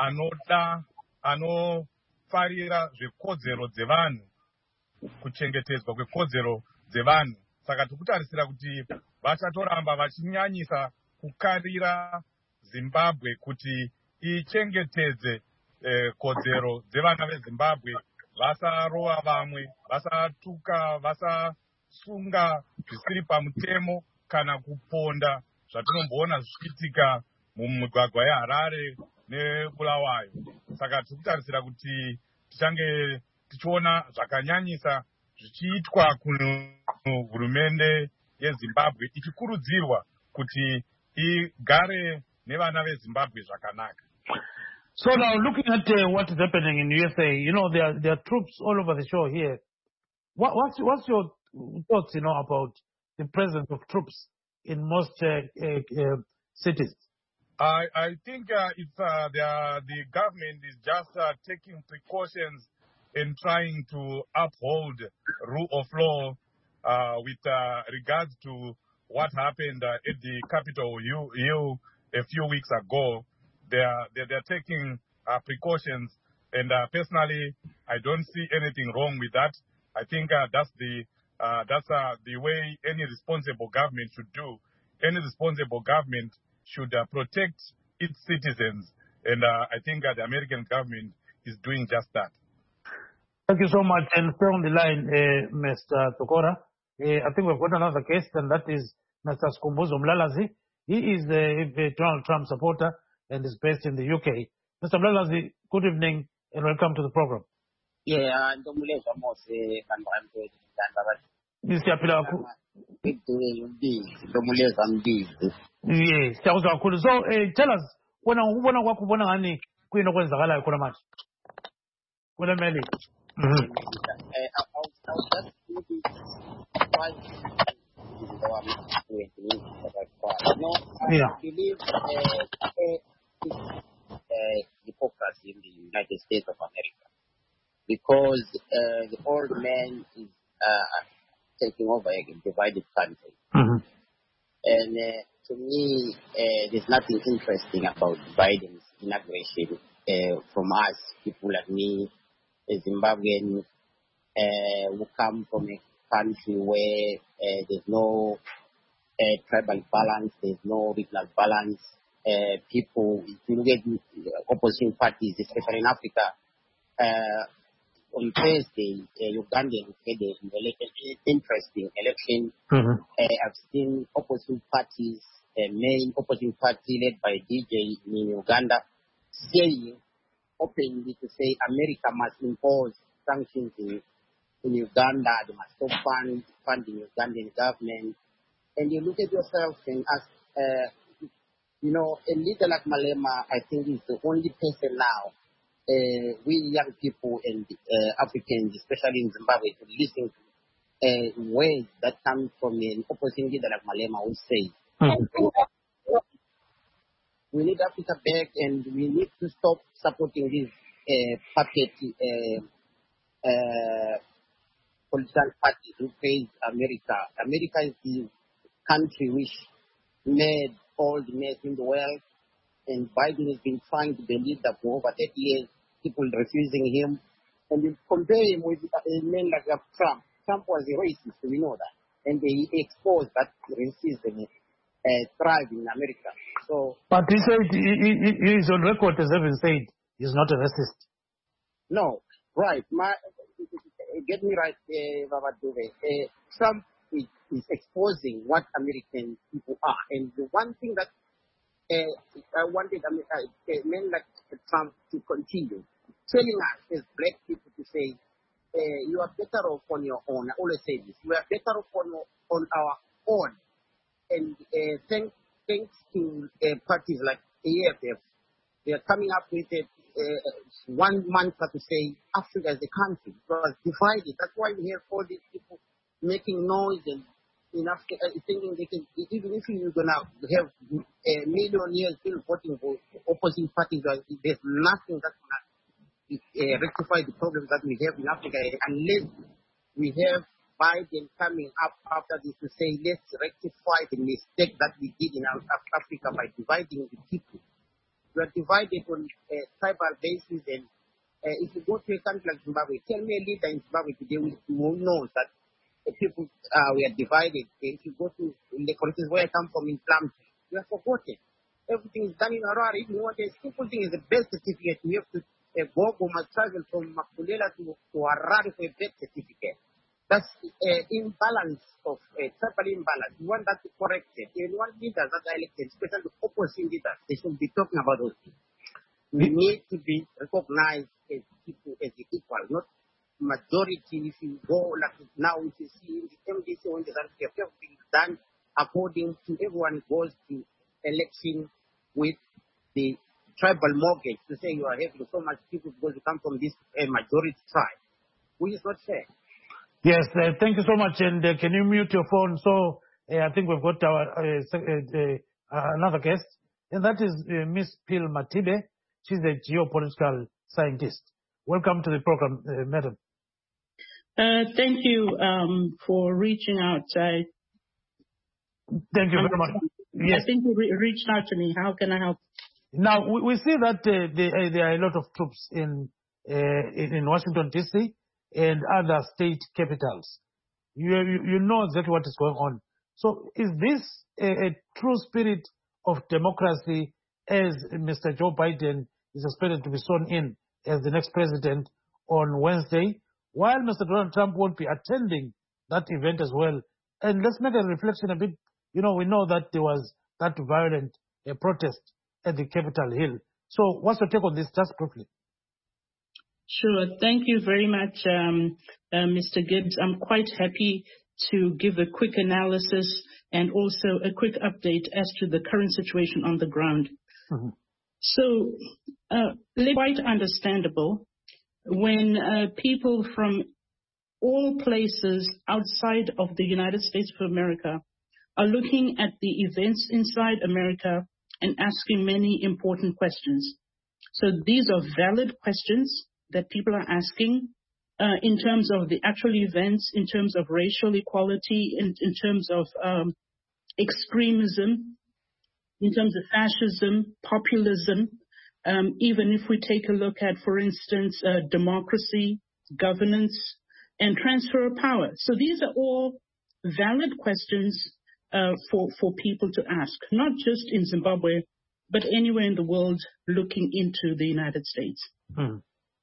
anofarira zvekodzero dzevanhu, kuchengetedzwa kwekodzero dzevanhu. Saka tikutarisira kuti vachatoramba vachinyanyisa kukarira Zimbabwe kuti ichengetedze kodzero dzevana veZimbabwe, vasarova vamwe, vasatuka, vasasunga zvisiri pamutemo kana kuponda zvatinomboona zvichiitika mumigwagwa yeHarare neBulawayo. Saka tikutarisira kuti tichange tichiona zvakanyanyisa zvichiitwa kuhurumende yeZimbabwe ichikurudzirwa kuti igare nevana veZimbabwe zvakanaka. So now, looking at what is happening in USA, you know, there are troops all over the shore here. What's your thoughts, about the presence of troops in most cities? I think the government is just taking precautions in trying to uphold rule of law with regards to what happened at the Capitol Hill a few weeks ago. They're taking precautions, and personally, I don't see anything wrong with that. I think that's the way any responsible government should do. Any responsible government should protect its citizens, and I think the American government is doing just that. Thank you so much, and stay on the line, Mr. Tokora. I think we've got another guest, and that is Mr. Skhumbuzo Mlalazi. He is a Donald Trump supporter and is based in the UK. Mr. Mlalazi, good evening and welcome to the program. Yeah, Yes, so tell us, when I believe hypocrisy in the United States of America, because the old man is taking over a divided country. And to me, there's nothing interesting about Biden's inauguration from us, people like me, a Zimbabwean, who come from a country where there's no tribal balance, there's no regional balance. People, if you look at opposition parties, especially in Africa, on Thursday, Ugandans had an interesting election. I've seen opposition parties, main opposition party led by DJ in Uganda, saying openly to say America must impose sanctions in Uganda. They must stop funding Ugandan government. And you look at yourself and ask, a leader like Malema, I think, is the only person now, we young people and Africans, especially in Zimbabwe, to listen to words that come from an opposition leader like Malema who says, we need Africa back and we need to stop supporting these puppet political parties who praise America. America is the country which made all the mess in the world, and Biden has been trying to be leader for over 30 years, people refusing him. And you compare him with a man like Trump. Trump was a racist, we know that. And he exposed that racism thrive in America. So, but he said he is on record as having said he's not a racist. No, right. Get me right, Baba Dube. Trump is exposing what American people are. And the one thing that I wanted men like Trump to continue telling us as black people to say, you are better off on your own. I always say this. You are better off on our own. And thanks to parties like AFF, they are coming up with one mantra to say Africa is a country. It was divided. That's why we have all these people making noise and in Africa, thinking they can, even if you're going to have a million years still voting for opposing parties, there's nothing that's going to rectify the problems that we have in Africa unless we have Biden coming up after this to say, let's rectify the mistake that we did in Africa by dividing the people. We are divided on a tribal basis, and if you go to a country like Zimbabwe, tell me a leader in Zimbabwe today who knows that people we are divided. If you go to, for instance, where I come from in Plum, we are forgotten. Everything is done in Harare. Even what a simple thing is a birth certificate. We have to go must travel from Makulela to Harare for a birth certificate. That's imbalance of tribal imbalance. We want that to correct it. We want leaders that are elected, especially the opposition leaders. They should be talking about those things. We need to be recognized as people, as equal, not majority. If you go like now, if you see in the MDC when the everything is done according to everyone goes to election with the tribal mortgage to say you are having so much people because you come from this majority tribe, which is not fair. Yes, thank you so much. And can you mute your phone? So I think we've got our another guest, and that is Miss Pil Matibe. She's a geopolitical scientist. Welcome to the program, madam. Thank you for reaching out. Thank you very much. Yes. I think you reached out to me. How can I help? Now, we see that there are a lot of troops in Washington, D.C., and other state capitals. You know exactly what is going on. So is this a true spirit of democracy as Mr. Joe Biden is expected to be sworn in as the next president on Wednesday, while Mr. Donald Trump won't be attending that event as well? And let's make a reflection a bit. We know that there was that violent protest at the Capitol Hill. So what's your take on this, just briefly? Sure. Thank you very much, Mr. Gibbs. I'm quite happy to give a quick analysis and also a quick update as to the current situation on the ground. Mm-hmm. So, quite understandable when people from all places outside of the United States of America are looking at the events inside America and asking many important questions. So these are valid questions that people are asking in terms of the actual events, in terms of racial equality, in terms of extremism, in terms of fascism, populism, even if we take a look at, for instance, democracy, governance, and transfer of power. So these are all valid questions for people to ask, not just in Zimbabwe, but anywhere in the world looking into the United States. Mm.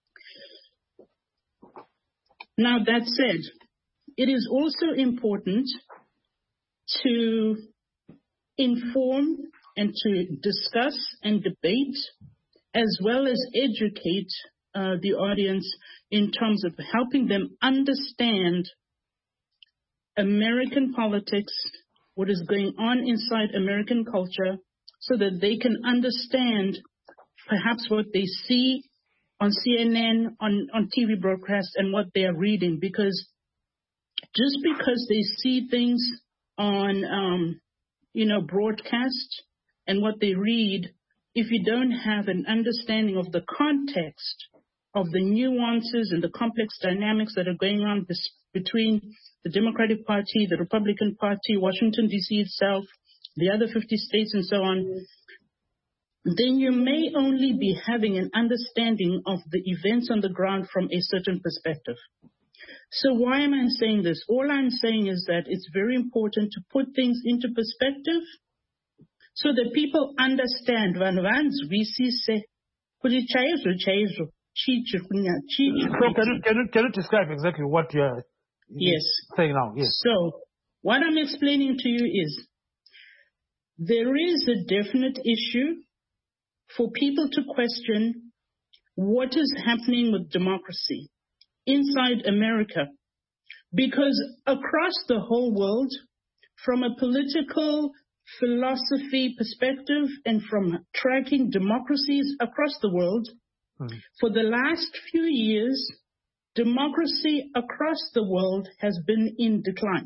Now, that said, it is also important to inform and to discuss and debate, as well as educate the audience in terms of helping them understand American politics, what is going on inside American culture, so that they can understand perhaps what they see on CNN, on TV broadcasts, and what they are reading. Because just because they see things on, broadcast and what they read, if you don't have an understanding of the context of the nuances and the complex dynamics that are going on between the Democratic Party, the Republican Party, Washington, D.C. itself, the other 50 states and so on, then you may only be having an understanding of the events on the ground from a certain perspective. So why am I saying this? All I'm saying is that it's very important to put things into perspective so that people understand. Can you describe exactly what you're saying now? Yes. So what I'm explaining to you is there is a definite issue for people to question what is happening with democracy inside America, because across the whole world, from a political philosophy perspective and from tracking democracies across the world, for the last few years, democracy across the world has been in decline.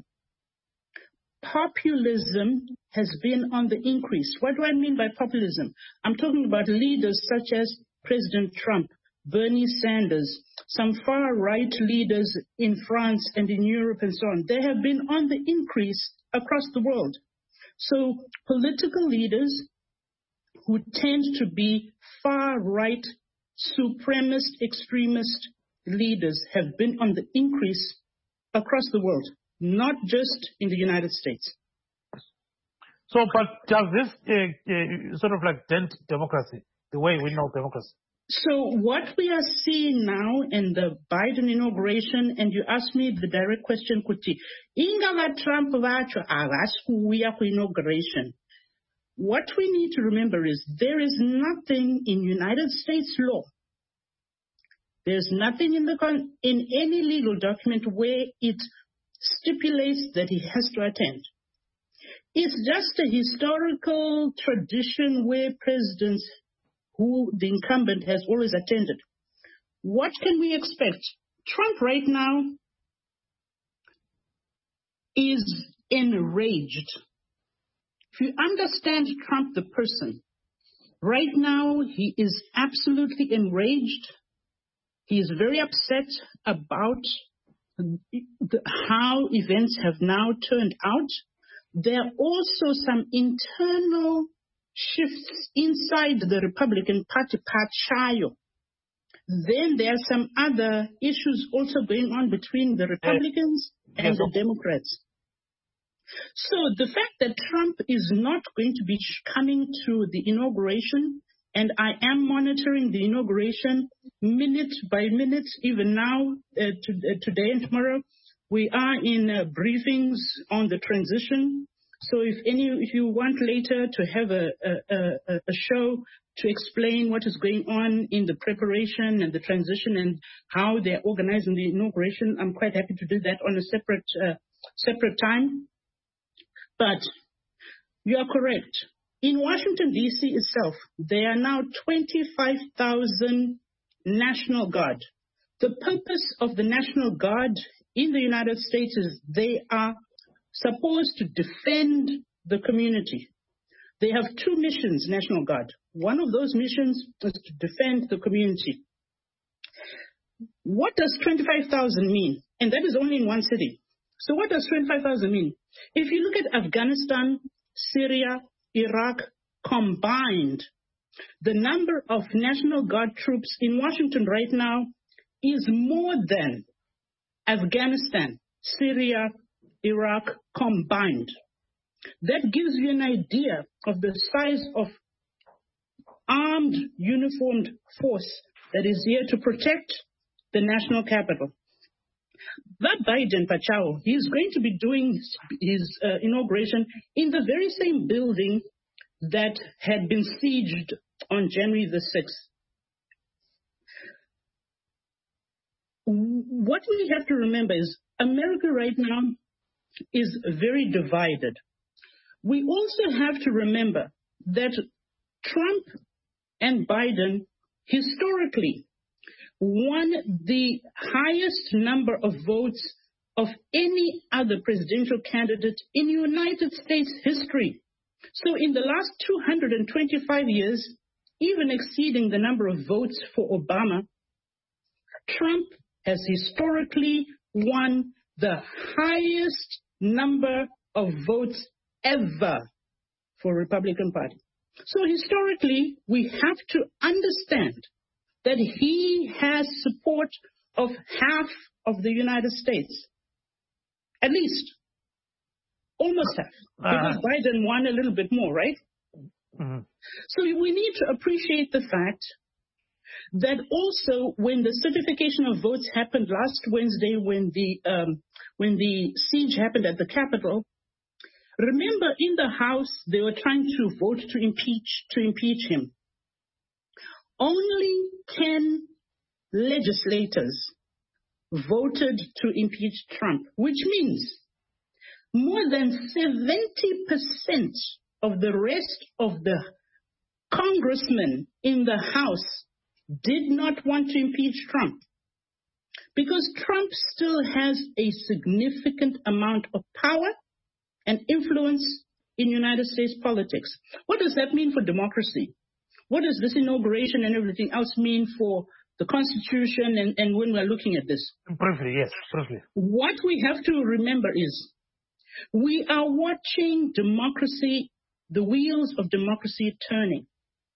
Populism has been on the increase. What do I mean by populism? I'm talking about leaders such as President Trump, Bernie Sanders, some far-right leaders in France and in Europe and so on. They have been on the increase across the world. So political leaders who tend to be far-right, supremacist, extremist leaders have been on the increase across the world, not just in the United States. So, but does this sort of like dent democracy, the way we know democracy? So what we are seeing now in the Biden inauguration, and you asked me the direct question, Kuti, ingava Trump vacho avaskuya inauguration. What we need to remember is there is nothing in United States law, there's nothing in any legal document where it stipulates that he has to attend. It's just a historical tradition where presidents who the incumbent has always attended. What can we expect? Trump right now is enraged. If you understand Trump the person, right now he is absolutely enraged. He is very upset about how events have now turned out. There are also some internal shifts inside the Republican Party, Pachayo. Then there are some other issues also going on between the Republicans and the Democrats. So the fact that Trump is not going to be coming to the inauguration, and I am monitoring the inauguration minute by minute, even now, today and tomorrow, we are in briefings on the transition. So if you want later to have a show to explain what is going on in the preparation and the transition and how they're organizing the inauguration, I'm quite happy to do that on a separate time. But you are correct. In Washington, D.C. itself, there are now 25,000 National Guard. The purpose of the National Guard in the United States is they are supposed to defend the community. They have two missions, National Guard. One of those missions is to defend the community. What does 25,000 mean? And that is only in one city. So what does 25,000 mean? If you look at Afghanistan, Syria, Iraq combined, the number of National Guard troops in Washington right now is more than Afghanistan, Syria, Iraq combined. That gives you an idea of the size of armed, uniformed force that is here to protect the national capital. That Biden, Pachao, he is going to be doing his inauguration in the very same building that had been sieged on January the 6th. what we have to remember is America right now is very divided. We also have to remember that Trump and Biden historically won the highest number of votes of any other presidential candidate in United States history. So in the last 225 years, even exceeding the number of votes for Obama, Trump has historically won the highest number of votes ever for Republican Party. So historically, we have to understand that he has support of half of the United States. At least. Almost half. Because Biden won a little bit more, right? Mm-hmm. So we need to appreciate the fact that also when the certification of votes happened last Wednesday, when the siege happened at the Capitol, remember in the House they were trying to vote to impeach him. Only 10 legislators voted to impeach Trump, which means more than 70% of the rest of the congressmen in the House did not want to impeach Trump. Because Trump still has a significant amount of power and influence in United States politics. What does that mean for democracy? What does this inauguration and everything else mean for the Constitution and when we're looking at this? Briefly, yes, briefly. What we have to remember is we are watching democracy, the wheels of democracy turning.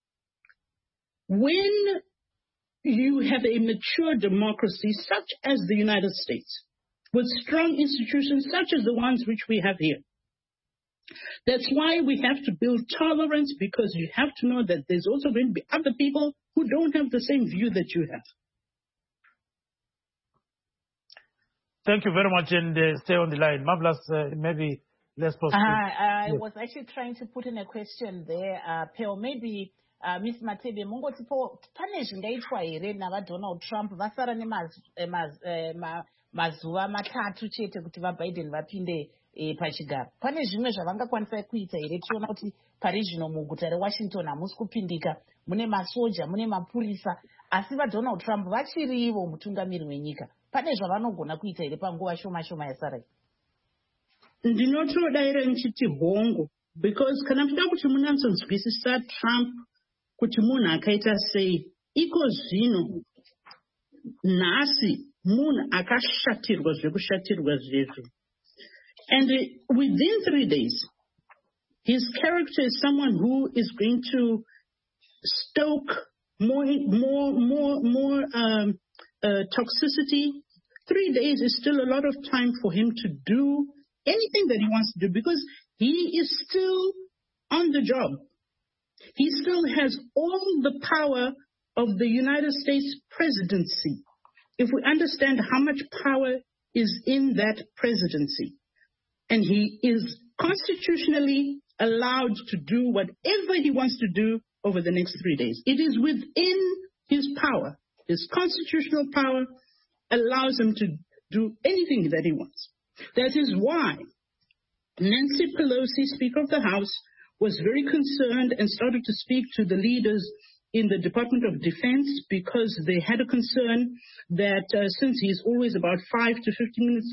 When you have a mature democracy such as the United States, with strong institutions such as the ones which we have here, that's why we have to build tolerance, because you have to know that there's also going to be other people who don't have the same view that you have. Thank you very much, and stay on the line. Marvelous, maybe let's proceed. I was actually trying to put in a question there, Peo, maybe Miss Matebe, mungotipo pane zvingaitwa here navaDonald Trump vasara nemazuva matatu chete kuti vaBiden vapinde pachigaro. Pane zvimwe zvavangakwanisa kuita here? Tiona kuti pari zvino muguta reWashington hamusi kupindika, mune masoja, mune mapurisa, asi vaDonald Trump vachirivo mutungamiri wenyika. Pane zvavanogona kuita here panguva shoma shoma yasara? Ndinotodaira nchiti hongo, because kana kuda kuti munanzonzwisisa Trump kuti munhu akaita sei, iko zvino nhasi munhu akashatirwa zvekushatirwa zvizvo. And within 3 days, his character is someone who is going to stoke more toxicity. 3 days is still a lot of time for him to do anything that he wants to do, because he is still on the job. He still has all the power of the United States presidency. If we understand how much power is in that presidency, and he is constitutionally allowed to do whatever he wants to do over the next 3 days. It is within his power. His constitutional power allows him to do anything that he wants. That is why Nancy Pelosi, Speaker of the House, was very concerned and started to speak to the leaders in the Department of Defense, because they had a concern that since he's always about 5 to 15 minutes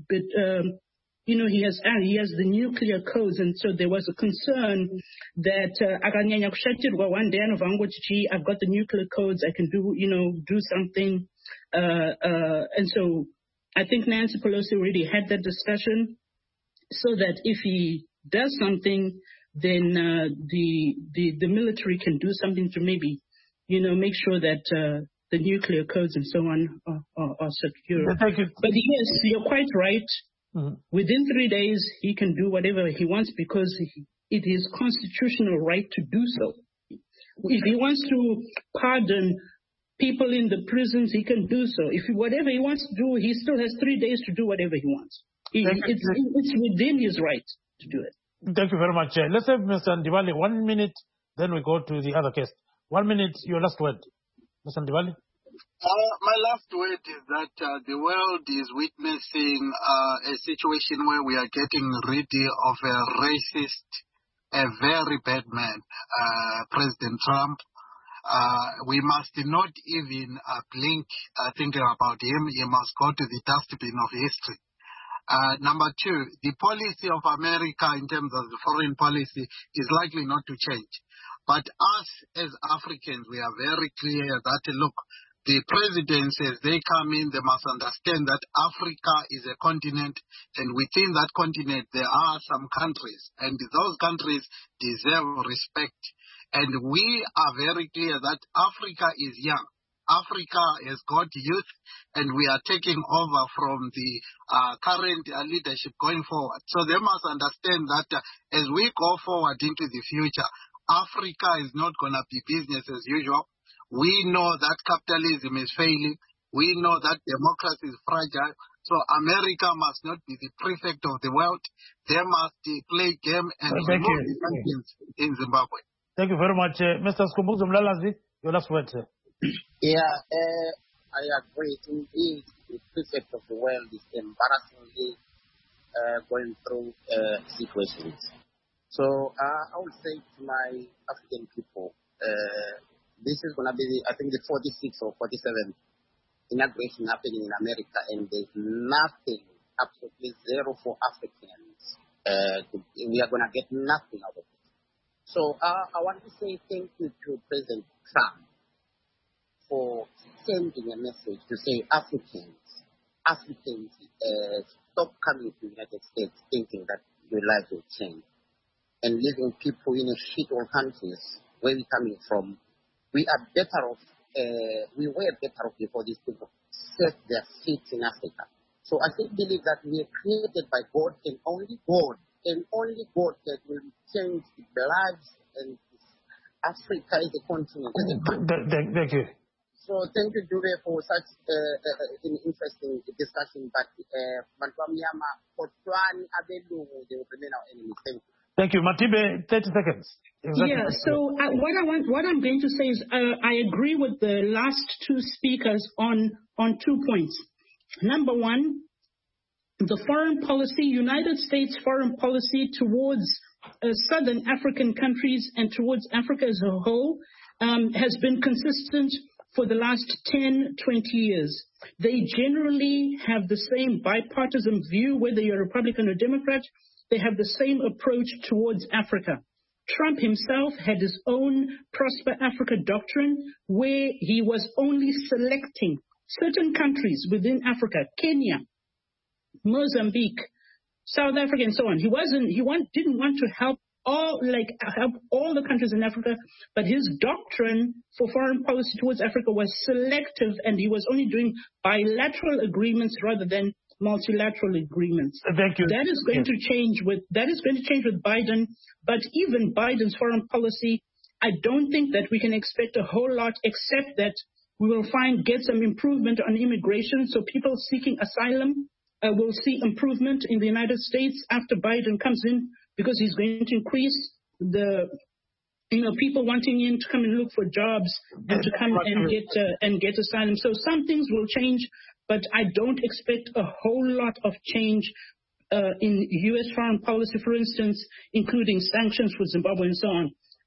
he has the nuclear codes, and so there was a concern that one day I've got the nuclear codes, I can do something, and so I think Nancy Pelosi already had that discussion, so that if he does something, then the military can do something to maybe make sure that the nuclear codes and so on are secure. Thank you. But yes, you're quite right. Mm-hmm. Within 3 days, he can do whatever he wants, because it is constitutional right to do so. If he wants to pardon people in the prisons, he can do so. If whatever he wants to do, he still has 3 days to do whatever he wants. It's within his right to do it. Thank you very much. Let's have Mr. Ndibali 1 minute, then we go to the other case. 1 minute, your last word. Mr. Ndibali. My last word is that the world is witnessing a situation where we are getting rid of a racist, a very bad man, President Trump. We must not even blink thinking about him. He must go to the dustbin of history. Number two, the policy of America in terms of the foreign policy is likely not to change. But us as Africans, we are very clear that, look, the presidents, as they come in, they must understand that Africa is a continent, and within that continent there are some countries, and those countries deserve respect. And we are very clear that Africa is young. Africa has got youth, and we are taking over from the current leadership going forward. So they must understand that as we go forward into the future, Africa is not going to be business as usual. We know that capitalism is failing. We know that democracy is fragile. So America must not be the prefect of the world. They must play game and remove the champions in Zimbabwe. Thank you very much. Mr. Skhumbuzo Mlalazi, your last word, sir. Yeah, I agree. Indeed, the prefect of the world is embarrassingly going through situations. So I would say to my African people, this is going to be, I think, the 46th or 47th inauguration happening in America, and there's nothing, absolutely zero for Africans. We are going to get nothing out of it. So I want to say thank you to President Trump for sending a message to say Africans, stop coming to the United States thinking that your life will change, and leaving people in a shithole countries where we're coming from. We are better off, we were better off before these people set their feet in Africa. So I still believe that we are created by God, and only God that will change the lives, and Africa is a continent. Thank you. So thank you, Dube, for such an interesting discussion. But Mantwamyama, Kotwani, Abelungu, they will remain our enemies. Thank you. Thank you. Matibe, 30 seconds. Exactly. Yeah, so what I'm going to say is I agree with the last two speakers on 2 points. Number one, the foreign policy, United States foreign policy towards southern African countries and towards Africa as a whole has been consistent for the last 10, 20 years. They generally have the same bipartisan view, whether you're Republican or Democrat. They have the same approach towards Africa. Trump himself had his own Prosper Africa doctrine, where he was only selecting certain countries within Africa, Kenya, Mozambique, South Africa, and so on. He didn't want to help all the countries in Africa, but his doctrine for foreign policy towards Africa was selective, and he was only doing bilateral agreements rather than multilateral agreements. Thank you. That is going to change with Biden, but even Biden's foreign policy, I don't think that we can expect a whole lot, except that we will get some improvement on immigration. So people seeking asylum will see improvement in the United States after Biden comes in, because he's going to increase the people wanting in to come and look for jobs and to come and get asylum. So some things will change, but I don't expect a whole lot of change in U.S. foreign policy, for instance, including sanctions for Zimbabwe and so on.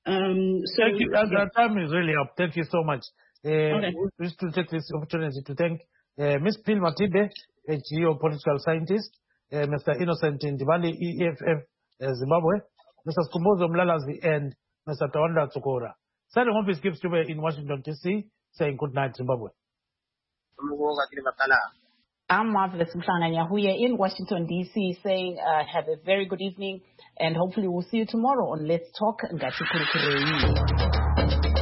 Thank you. Our time is really up. Thank you so much. Okay. We wish to take this opportunity to thank Ms. Phil Matibe, a geopolitical scientist, Mr. Innocent Ndibali, EFF Zimbabwe, Mr. Skhumbuzo Mlalazi, and Mr. Tawanda Tsukora. Signing off is Gibbs Dube in Washington, D.C., saying good night, Zimbabwe. I'm Marvelous Mhlanga-Nyahuye in Washington, D.C., saying have a very good evening, and hopefully we'll see you tomorrow on Let's Talk Ngati Kurukuru.